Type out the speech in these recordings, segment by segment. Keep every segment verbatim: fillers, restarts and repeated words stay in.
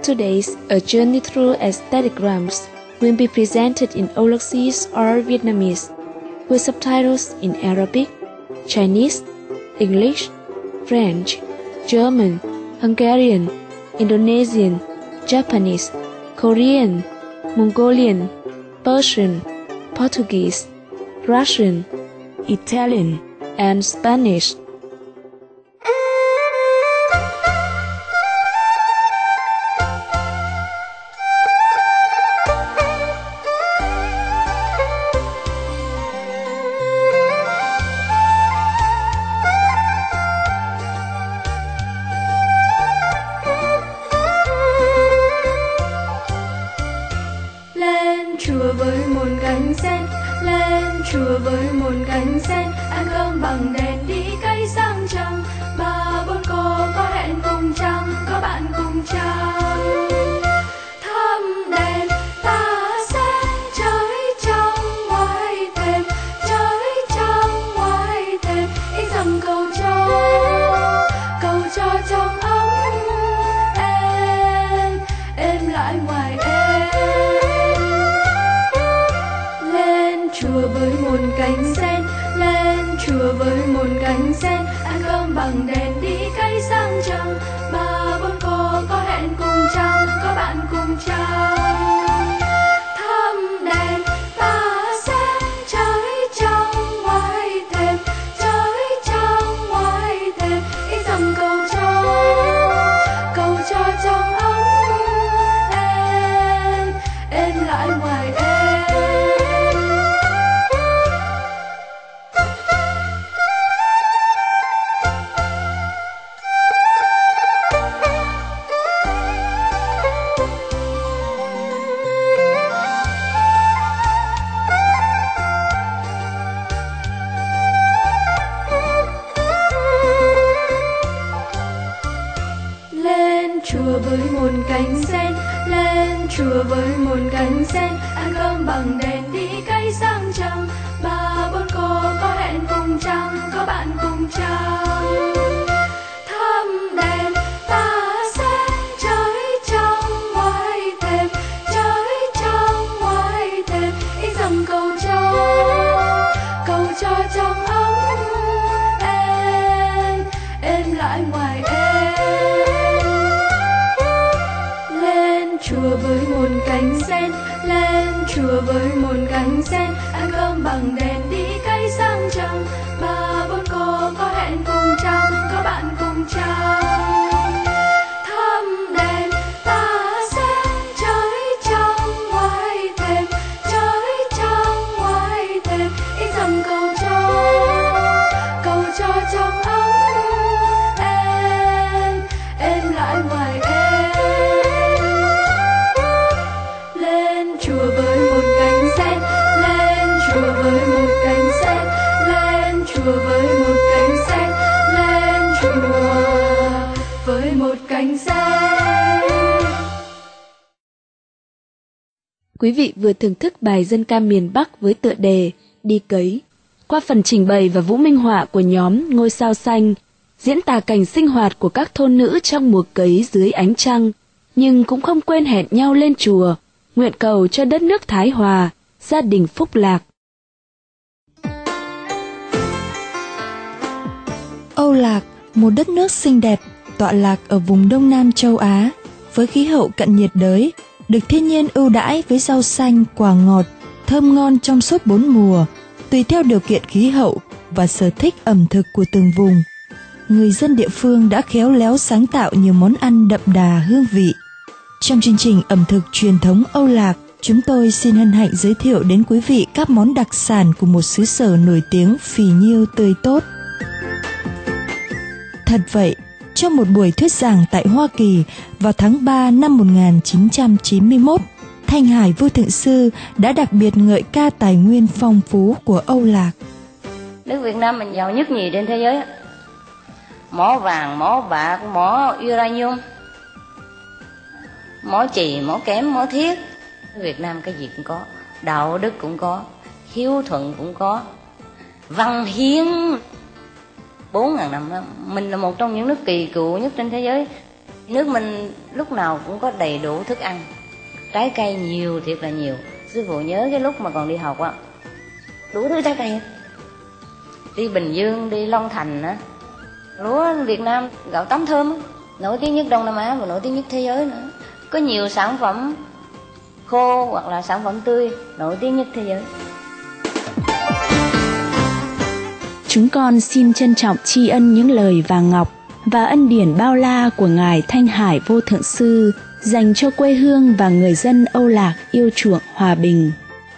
today's A Journey Through Aesthetigrams will be presented in Aulacese or Vietnamese, with subtitles in Arabic, Chinese, English, French, German, Hungarian, Indonesian, Japanese, Korean, Mongolian, Persian, Portuguese, Russian, Italian, and Spanish. Chùa với một cánh sen, lên chùa với một cánh sen, ăn cơm bằng đèn đi cây sang trăng, ba bốn cô có hẹn cùng trăng, có bạn cùng trăng. Thăm đèn ta sẽ chơi trong ngoài thềm, chơi trong ngoài thềm, ý rằng cầu cho, cầu cho trong ấm em, em lại ngoài em. Chùa với một cánh sen, lên chùa với một cánh sen, ăn cơm bằng đèn đi cây sang trăng, ba bốn cô có hẹn cùng trăng, có bạn cùng trăng. Thăm đèn ta sẽ chơi trong ngoài thềm, chơi trong ngoài thềm, ý rằng cầu cho, cầu cho trong ấm em, em lại ngoài em. Chùa với một cánh sen, lên chùa với một cánh sen, ăn cơm bằng đèn đi cây sang trăng, ba bốn cô có hẹn cùng trăng, có bạn cùng trăng. Thăm đèn ta sẽ chơi trong ngoài thềm, chơi trong ngoài thềm, ý rằng cầu cho, cầu cho trong ấm em, em lại ngoài em. Chùa với một cánh sen, lên chùa với một cánh sen, ăn cơm bằng đèn đi cây sang trăng, ba bốn cô có hẹn cùng trăng, có bạn cùng trăng. Thăm đèn ta sẽ chơi trong ngoài thềm, chơi trong ngoài thềm, ý rằng cầu cho, cầu cho trong ấm em, em lại ngoài em. Chùa với một cánh sen, lên chùa với một cánh sen, lên chùa với một cánh sen, lên chùa với một cánh sen. Quý vị vừa thưởng thức bài dân ca miền Bắc với tựa đề Đi Cấy, qua phần trình bày và vũ minh họa của nhóm Ngôi Sao Xanh, diễn tả cảnh sinh hoạt của các thôn nữ trong mùa cấy dưới ánh trăng, nhưng cũng không quên hẹn nhau lên chùa, nguyện cầu cho đất nước Thái Hòa, gia đình phúc lạc. Âu Lạc, một đất nước xinh đẹp, tọa lạc ở vùng Đông Nam châu Á, với khí hậu cận nhiệt đới, được thiên nhiên ưu đãi với rau xanh, quả ngọt, thơm ngon trong suốt bốn mùa, tùy theo điều kiện khí hậu và sở thích ẩm thực của từng vùng. Người dân địa phương đã khéo léo sáng tạo nhiều món ăn đậm đà hương vị. Trong chương trình ẩm thực truyền thống Âu Lạc, chúng tôi xin hân hạnh giới thiệu đến quý vị các món đặc sản của một xứ sở nổi tiếng phì nhiêu tươi tốt. Thật vậy, trong một buổi thuyết giảng tại Hoa Kỳ vào tháng ba năm một nghìn chín trăm chín mươi mốt, Thanh Hải Vô Thượng Sư đã đặc biệt ngợi ca tài nguyên phong phú của Âu Lạc. Nước Việt Nam mình giàu nhất nhì trên thế giới. Mỏ vàng, mỏ bạc, mỏ uranium, mỏ chì, mỏ kém, mỏ thiết. Việt Nam cái gì cũng có, đạo đức cũng có, hiếu thuận cũng có, văn hiến bốn ngàn năm đó. Mình là một trong những nước kỳ cựu nhất trên thế giới. Nước mình lúc nào cũng có đầy đủ thức ăn, trái cây nhiều thiệt là nhiều. Sư phụ nhớ cái lúc mà còn đi học á, đủ thứ trái cây. Đi Bình Dương, đi Long Thành á, lúa Việt Nam gạo tấm thơm á, nổi tiếng nhất Đông Nam Á và nổi tiếng nhất thế giới nữa. Có nhiều sản phẩm khô hoặc là sản phẩm tươi nổi tiếng nhất thế giới. Chúng con xin trân trọng tri ân những lời vàng ngọc và ân điển bao la của Ngài Thanh Hải Vô Thượng Sư dành cho quê hương và người dân Âu Lạc yêu chuộng hòa bình.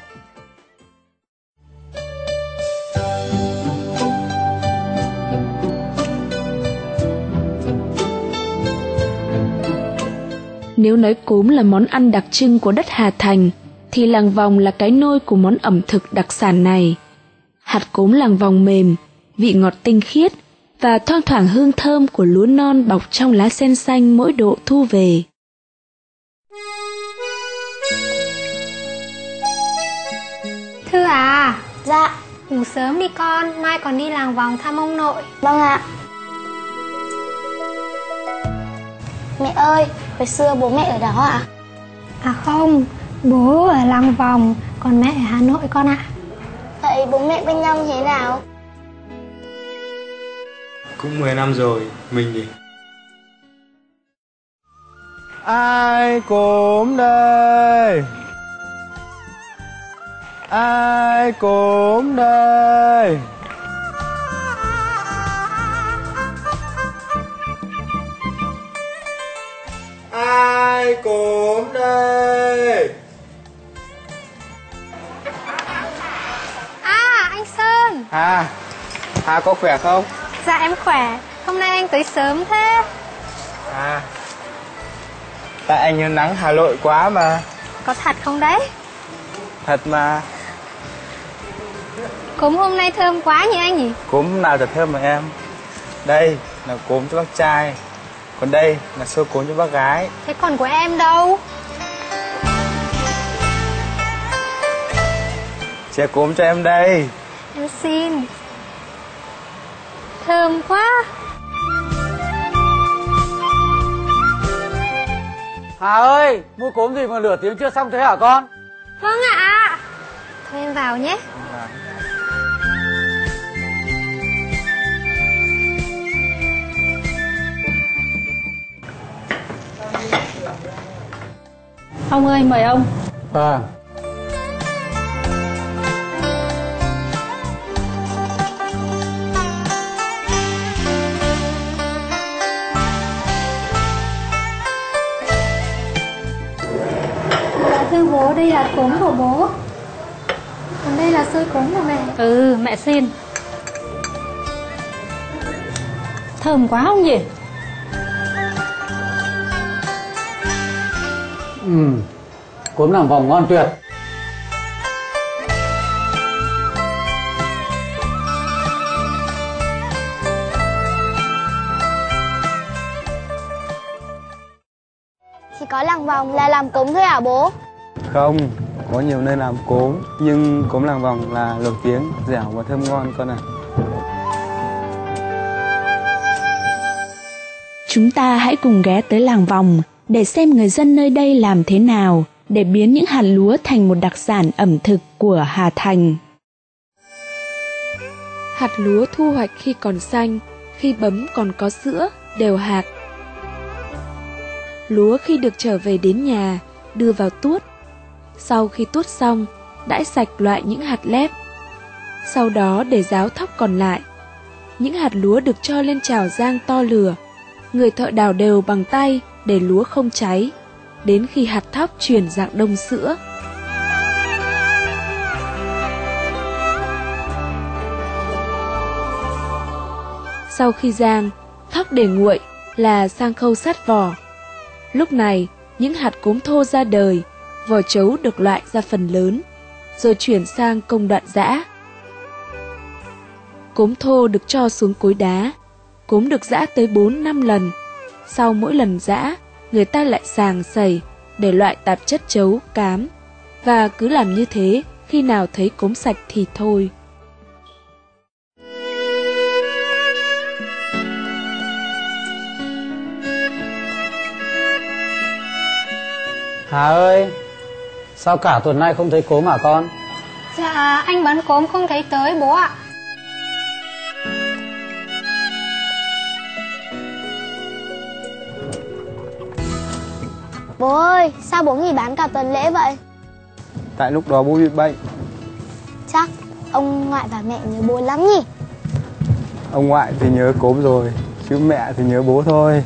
Nếu nói cốm là món ăn đặc trưng của đất Hà Thành, thì làng vòng là cái nôi của món ẩm thực đặc sản này. Hạt cốm làng vòng mềm, vị ngọt tinh khiết và thoang thoảng hương thơm của lúa non bọc trong lá sen xanh mỗi độ thu về. Thư à? Dạ. Ngủ sớm đi con, mai còn đi làng vòng thăm ông nội. Vâng ạ. Mẹ ơi, hồi xưa bố mẹ ở đó ạ? À không, bố ở làng vòng, còn mẹ ở Hà Nội con ạ. Vậy bố mẹ bên nhau như thế nào? Cũng mười năm rồi, mình thì... Ai cốm đây? Ai cốm đây? Ai cốm đây? À, anh Sơn. Hà, Hà có khỏe không? Dạ em khỏe, hôm nay anh tới sớm thế. À, tại anh nhớ nắng Hà Nội quá mà. Có thật không đấy? Thật mà. Cốm hôm nay thơm quá nhỉ anh nhỉ? Cốm nào thật thơm mà em. Đây là cốm cho bác trai, còn đây là xôi cốm cho bác gái. Thế còn của em đâu? Chè cốm cho em đây. Em xin. Thơm quá. Hà ơi, mua cốm gì mà nửa tiếng chưa xong thế hả con? Vâng ạ. Thôi em vào nhé. Ông ơi, mời ông. Vâng. Dạ thưa bố, đây là cốm của bố. Còn đây là xôi cốm của mẹ. Ừ, mẹ xin. Thơm quá không nhỉ? Ừ, cốm làng vòng ngon tuyệt. Chỉ có làng vòng là làm cốm thôi hả bố? Không, có nhiều nơi làm cốm, nhưng cốm làng vòng là nổi tiếng, dẻo và thơm ngon con ạ. Chúng ta hãy cùng ghé tới làng vòng để xem người dân nơi đây làm thế nào để biến những hạt lúa thành một đặc sản ẩm thực của Hà Thành. Hạt lúa thu hoạch khi còn xanh, khi bấm còn có sữa, đều hạt. Lúa khi được trở về đến nhà, đưa vào tuốt. Sau khi tuốt xong, đãi sạch loại những hạt lép. Sau đó để ráo thóc còn lại. Những hạt lúa được cho lên chảo rang to lửa. Người thợ đào đều bằng tay để lúa không cháy, đến khi hạt thóc chuyển dạng đông sữa. Sau khi rang, thóc để nguội là sang khâu sát vỏ. Lúc này, những hạt cốm thô ra đời, vỏ trấu được loại ra phần lớn, rồi chuyển sang công đoạn giã. Cốm thô được cho xuống cối đá, cốm được giã tới bốn năm lần. Sau mỗi lần giã, người ta lại sàng sẩy để loại tạp chất trấu, cám. Và cứ làm như thế, khi nào thấy cốm sạch thì thôi. Hà ơi, sao cả tuần nay không thấy Cốm hả con? Dạ anh bán Cốm không thấy tới bố ạ. Bố ơi, sao bố nghỉ bán cả tuần lễ vậy? Tại lúc đó bố bị bệnh. Chắc ông ngoại và mẹ nhớ bố lắm nhỉ? Ông ngoại thì nhớ Cốm rồi, chứ mẹ thì nhớ bố thôi.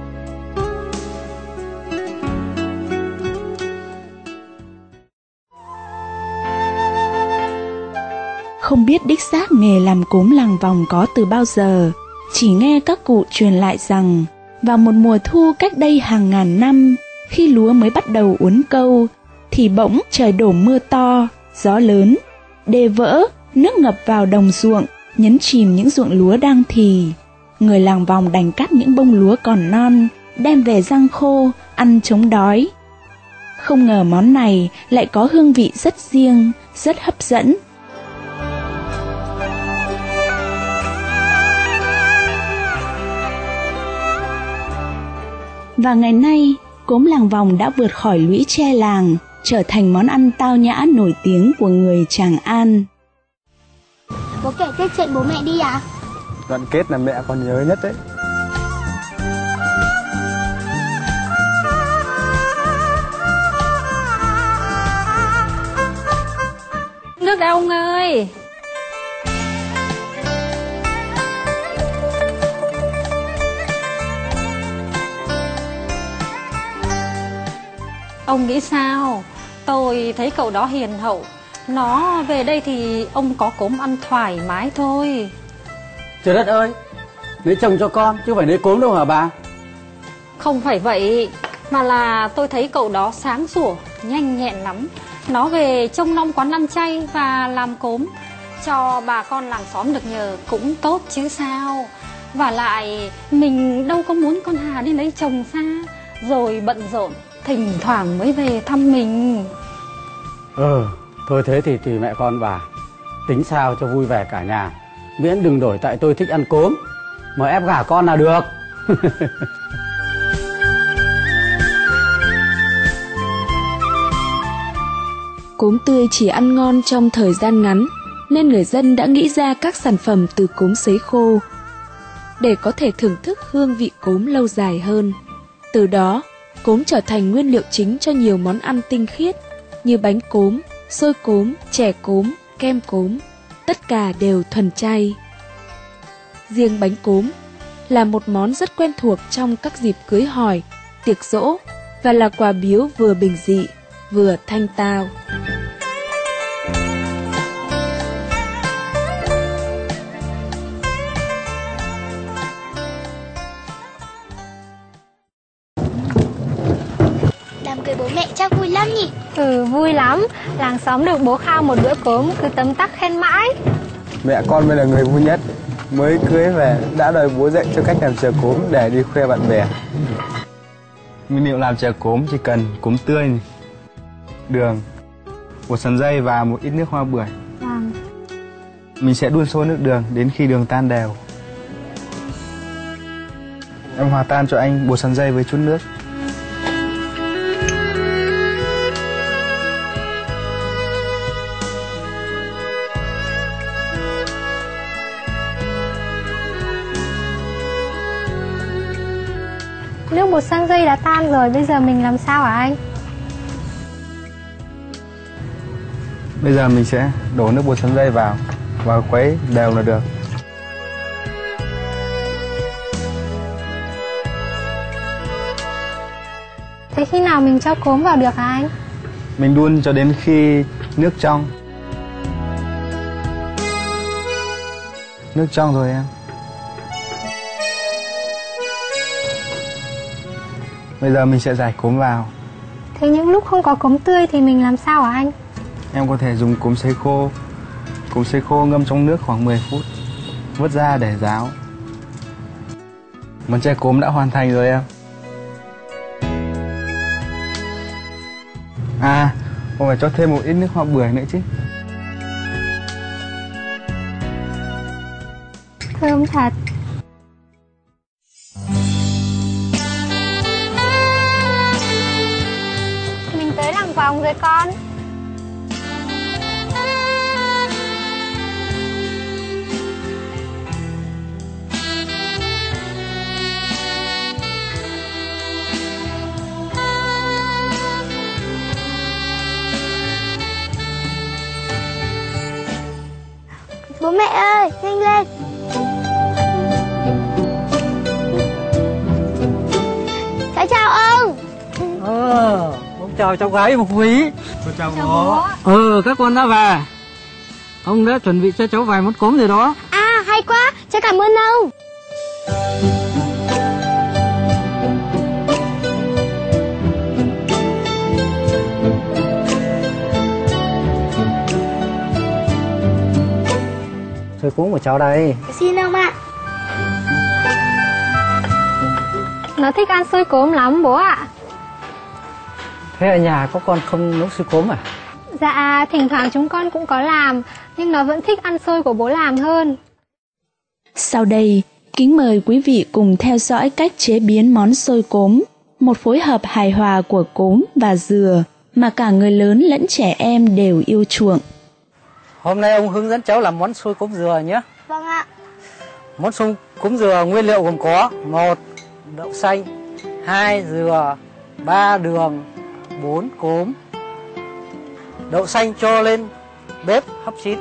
Không biết đích xác nghề làm cốm làng vòng có từ bao giờ, chỉ nghe các cụ truyền lại rằng vào một mùa thu cách đây hàng ngàn năm, khi lúa mới bắt đầu uốn câu, thì bỗng trời đổ mưa to, gió lớn, đê vỡ, nước ngập vào đồng ruộng, nhấn chìm những ruộng lúa đang thì. Người làng vòng đành cắt những bông lúa còn non, đem về rang khô, ăn chống đói. Không ngờ món này lại có hương vị rất riêng, rất hấp dẫn. Và ngày nay, cốm làng vòng đã vượt khỏi lũy tre làng, trở thành món ăn tao nhã nổi tiếng của người Tràng An. Bố kể tiếp chuyện bố mẹ đi à? Đoạn kết là mẹ còn nhớ nhất đấy. Nước đây ông ơi. Ông nghĩ sao? Tôi thấy cậu đó hiền hậu. Nó về đây thì ông có Cốm ăn thoải mái thôi. Trời đất ơi, lấy chồng cho con chứ không phải lấy Cốm đâu hả bà? Không phải vậy, mà là tôi thấy cậu đó sáng sủa, nhanh nhẹn lắm. Nó về trông nom quán ăn chay và làm cốm cho bà con làng xóm được nhờ cũng tốt chứ sao. Và lại mình đâu có muốn con Hà đi lấy chồng xa, rồi bận rộn, thỉnh thoảng mới về thăm mình. Ừ, thôi thế thì tùy mẹ con bà. Tính sao cho vui vẻ cả nhà. Miễn đừng đổi tại tôi thích ăn cốm mà ép gả con là được. Cốm tươi chỉ ăn ngon trong thời gian ngắn, nên người dân đã nghĩ ra các sản phẩm từ cốm sấy khô để có thể thưởng thức hương vị cốm lâu dài hơn. Từ đó, cốm trở thành nguyên liệu chính cho nhiều món ăn tinh khiết như bánh cốm, xôi cốm, chè cốm, kem cốm, tất cả đều thuần chay. Riêng bánh cốm là một món rất quen thuộc trong các dịp cưới hỏi, tiệc giỗ và là quà biếu vừa bình dị, vừa thanh tao. Đám cưới bố mẹ chắc vui lắm nhỉ? Ừ, vui lắm. Làng xóm được bố khao một bữa cốm cứ tấm tắc khen mãi. Mẹ con mới là người vui nhất. Mới cưới về đã đòi bố dạy cho cách làm chè cốm để đi khoe bạn bè. Nguyên liệu làm chè cốm chỉ cần cốm tươi, đường, bột sắn dây và một ít nước hoa bưởi. Vâng. Mình sẽ đun sôi nước đường đến khi đường tan đều. Em hòa tan cho anh bột sắn dây với chút nước. Nước bột sắn dây đã tan rồi, bây giờ mình làm sao hả anh? Bây giờ mình sẽ đổ nước bột sắn dây vào và khuấy đều là được. Thế khi nào mình cho cốm vào được hả anh? Mình đun cho đến khi nước trong. Nước trong rồi em. Bây giờ mình sẽ rải cốm vào. Thế những lúc không có cốm tươi thì mình làm sao hả anh? Em có thể dùng cốm sấy khô. Cốm sấy khô ngâm trong nước khoảng mười phút, vớt ra để ráo. Món chè cốm đã hoàn thành rồi em. À, còn phải cho thêm một ít nước hoa bưởi nữa chứ. Thơm thật. vòng rồi con. Bố mẹ ơi, nhanh lên. Cháu chào ông. Ờ, ông chào cháu gái một quý. Con chào bố. Ừ, các con đã về. Ông đã chuẩn bị cho cháu vài món cốm rồi đó. À, hay quá, cháu cảm ơn ông. Xôi cốm của cháu đây. Xin ông ạ. Nó thích ăn xôi cốm lắm bố ạ. Thế ở nhà có con không nấu xôi cốm à? Dạ, thỉnh thoảng chúng con cũng có làm, nhưng nó vẫn thích ăn xôi của bố làm hơn. Sau đây, kính mời quý vị cùng theo dõi cách chế biến món xôi cốm, một phối hợp hài hòa của cốm và dừa mà cả người lớn lẫn trẻ em đều yêu chuộng. Hôm nay ông hướng dẫn cháu làm món xôi cốm dừa nhé. Vâng ạ. Món xôi cốm dừa nguyên liệu gồm có: một đậu xanh, hai dừa, ba đường, bốn cốm. Đậu xanh cho lên bếp hấp chín.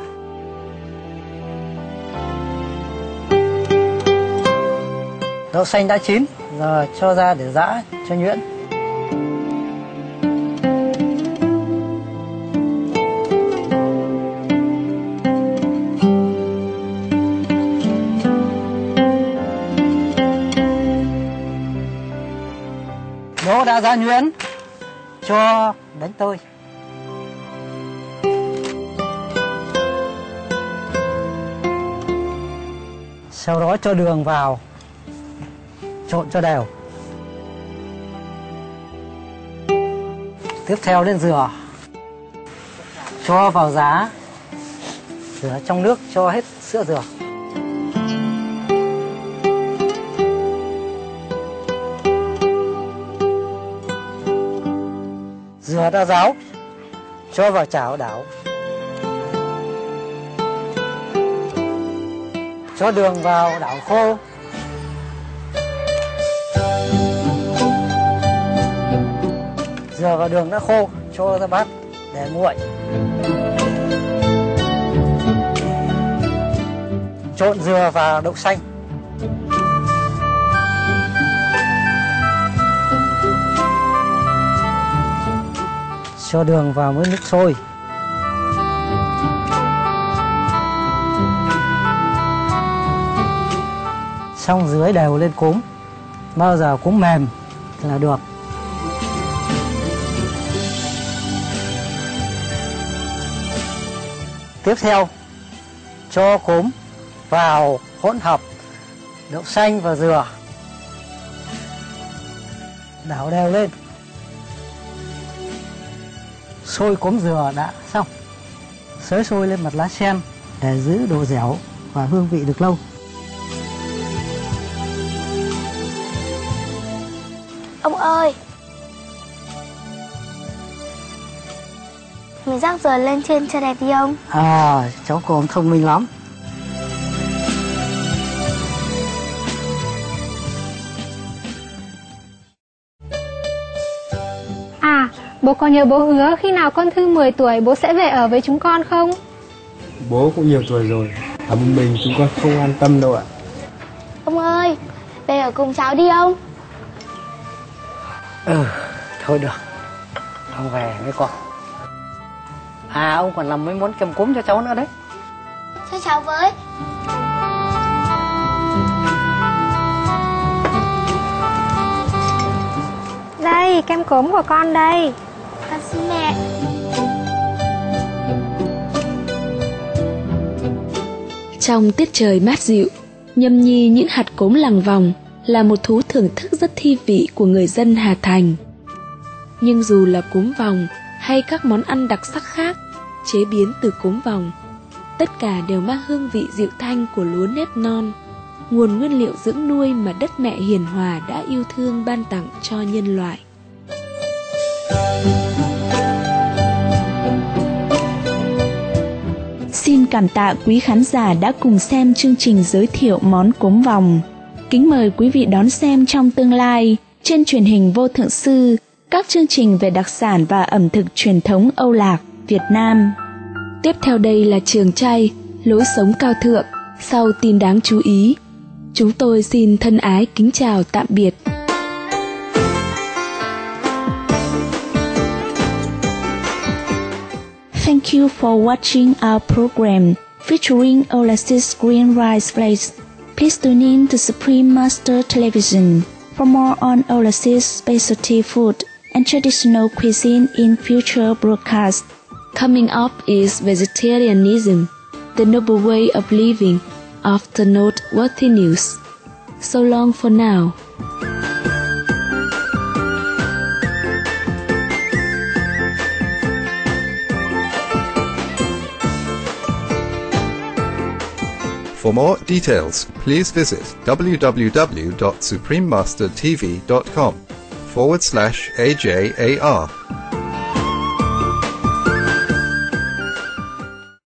Đậu xanh đã chín, giờ cho ra để giã cho nhuyễn. Đỗ đã giã nhuyễn, cho đánh tơi. Sau đó cho đường vào, trộn cho đều. Tiếp theo đến dừa, cho vào giá, rửa trong nước cho hết sữa dừa. Dừa đã ráo, cho vào chảo đảo. Cho đường vào đảo khô. Dừa và đường đã khô, cho ra bát để nguội. Trộn dừa và đậu xanh. Cho đường vào với nước sôi. Xong dưới đều lên cốm. Bao giờ cốm mềm là được. Tiếp theo, cho cốm vào hỗn hợp đậu xanh và dừa. Đảo đều lên. Xôi cốm dừa đã xong. Xới xôi lên mặt lá sen để giữ độ dẻo và hương vị được lâu. Ông ơi, mình rắc dừa lên trên cho đẹp đi ông. À, cháu con thông minh lắm. À, bố có nhớ bố hứa khi nào con Thư mười tuổi bố sẽ về ở với chúng con không? Bố cũng nhiều tuổi rồi, ở một mình chúng con không an tâm đâu ạ. Ông ơi, về ở cùng cháu đi ông. Ừ, thôi được. Không về với con. À, ông còn làm mấy món kem cốm cho cháu nữa đấy. Cho cháu với. Đây, kem cốm của con đây. Con xin mẹ. Trong tiết trời mát dịu, nhâm nhi những hạt cốm làng vòng là một thú thưởng thức rất thi vị của người dân Hà Thành. Nhưng dù là cốm vòng hay các món ăn đặc sắc khác chế biến từ cốm vòng, tất cả đều mang hương vị dịu thanh của lúa nếp non, nguồn nguyên liệu dưỡng nuôi mà đất mẹ hiền hòa đã yêu thương ban tặng cho nhân loại. xin cảm tạ quý khán giả đã cùng xem chương trình giới thiệu món cốm vòng. Kính mời quý vị đón xem trong tương lai trên truyền hình Vô Thượng Sư các chương trình về đặc sản và ẩm thực truyền thống Âu Lạc, Việt Nam. Tiếp theo đây là Trường Chay, lối sống cao thượng, sau tin đáng chú ý. Chúng tôi xin thân ái kính chào tạm biệt. Thank you for watching our program featuring Oasis Green Rice Flakes. Please tune in to Supreme Master Television for more on Oasis specialty food and traditional cuisine in future broadcasts. Coming up is vegetarianism, the noble way of living, after noteworthy news. So long for now. For more details, please visit www.suprememastertv.com forward slash AJAR.